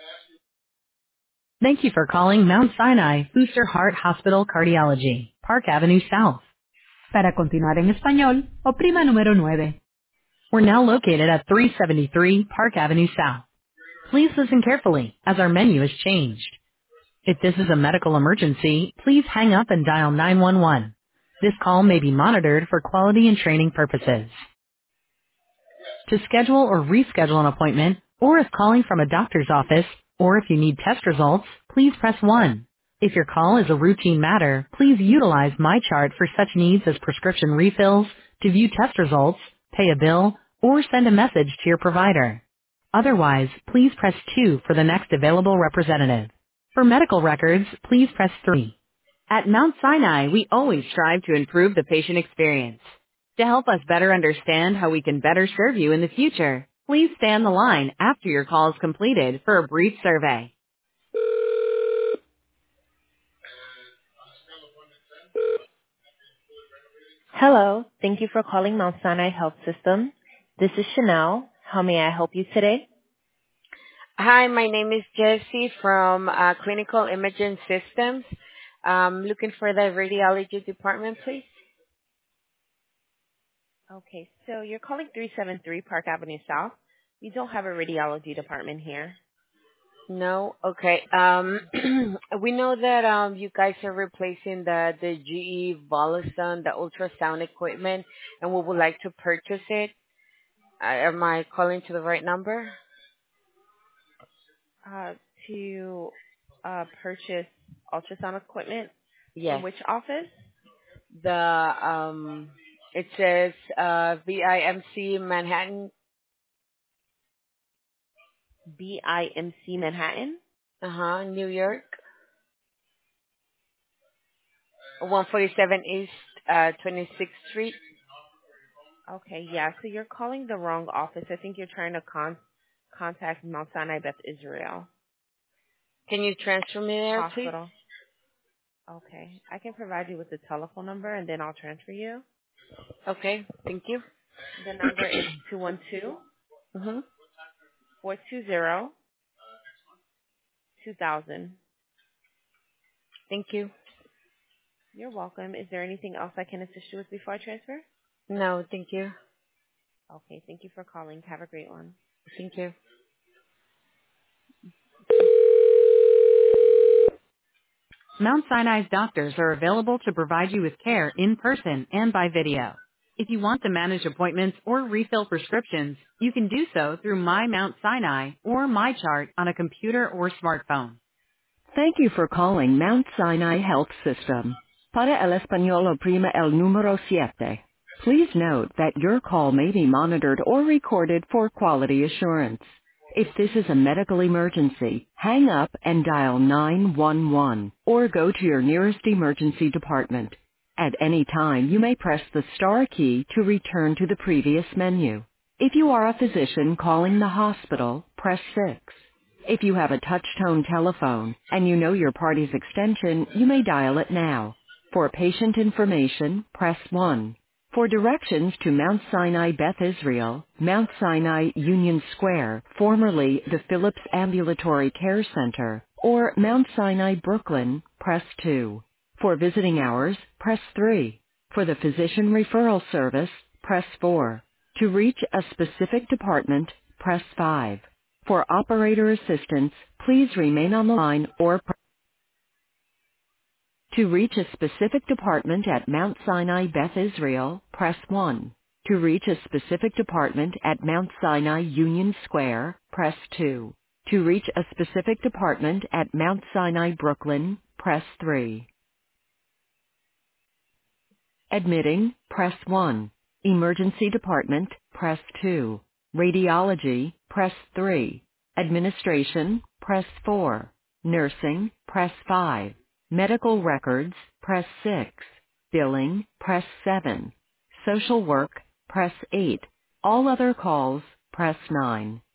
Thank you for calling Mount Sinai Booster Heart Hospital Cardiology, Park Avenue South. Para continuar en español, oprima número 9. We're now located at 373 Park Avenue South. Please listen carefully, as our menu has changed. If this is a medical emergency, please hang up and dial 911. This call may be monitored for quality and training purposes. To schedule or reschedule an appointment, or if calling from a doctor's office, or if you need test results, please press 1. If your call is a routine matter, please utilize MyChart for such needs as prescription refills, to view test results, pay a bill, or send a message to your provider. Otherwise, please press 2 for the next available representative. For medical records, please press 3. At Mount Sinai, we always strive to improve the patient experience. To help us better understand how we can better serve you in the future, please stay on the line after your call is completed for a brief survey. Hello. Thank you for calling Mount Sinai Health System. This is Chanel. How may I help you today? Hi, my name is Jessie from Clinical Imaging Systems. Looking for the radiology department, please. Okay, so you're calling 373 Park Avenue South. We don't have a radiology department here. No? Okay. We know that you guys are replacing the GE Volison, the ultrasound equipment, and we would like to purchase it. Am I calling to the right number? To purchase ultrasound equipment from Yes. which office? It says VIMC Manhattan. BIMC Manhattan? New York. 147 East 26th Street. Okay, yeah, so you're calling the wrong office. I think you're trying to contact Mount Sinai Beth Israel Can you transfer me there, please? Hospital. Okay, I can provide you with the telephone number and then I'll transfer you. Okay, thank you. The number is 212 Mm-hmm. 420 2000. Thank you. You're welcome. Is there anything else I can assist you with before I transfer? No, thank you. Okay, thank you for calling. Have a great one. Thank you. Mount Sinai's doctors are available to provide you with care in person and by video. If you want to manage appointments or refill prescriptions, you can do so through My Mount Sinai or MyChart on a computer or smartphone. Thank you for calling Mount Sinai Health System. Para el español oprima el número siete. Please note that your call may be monitored or recorded for quality assurance. If this is a medical emergency, hang up and dial 911 or go to your nearest emergency department. At any time, you may press the star key to return to the previous menu. If you are a physician calling the hospital, press 6. If you have a touch-tone telephone and you know your party's extension, you may dial it now. For patient information, press 1. For directions to Mount Sinai Beth Israel, Mount Sinai Union Square, formerly the Phillips Ambulatory Care Center, or Mount Sinai Brooklyn, press 2. For visiting hours, press 3. For the physician referral service, press 4. To reach a specific department, press 5. For operator assistance, please remain on the line or to reach a specific department at Mount Sinai Beth Israel, press 1. To reach a specific department at Mount Sinai Union Square, press 2. To reach a specific department at Mount Sinai Brooklyn, press 3. Admitting, press 1. Emergency department, press 2. Radiology, press 3. Administration, press 4. Nursing, press 5. Medical records, press 6. Billing, press 7. Social work, press 8. All other calls, press 9.